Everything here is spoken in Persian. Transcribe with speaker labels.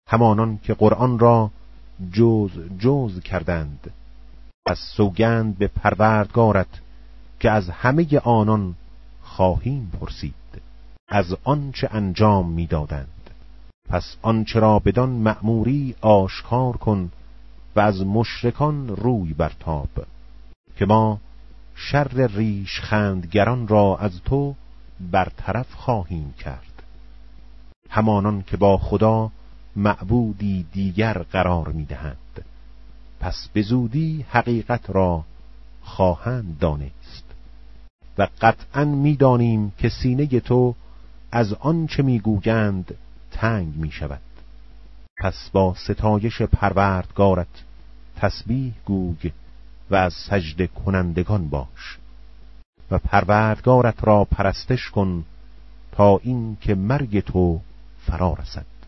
Speaker 1: همانان که قرآن را جوز کردند. پس سوگند به پروردگارت که از همه آنان خواهیم پرسید از آنچه انجام می‌دادند. پس آنچه را بدان مأموری آشکار کن و از مشرکان روی برتاب که ما شر ریشخندگران را از تو برطرف خواهیم کرد، همانان که با خدا معبودی دیگر قرار می‌دهند. پس به زودی حقیقت را خواهند دانست و قطعاً می‌دانیم که سینه تو از آنچه می‌گویند تنگ می‌شود. پس با ستایش پروردگارت تسبیح گوی و از سجده کنندگان باش و پروردگارت را پرستش کن تا این که مرگ تو فرا رسد.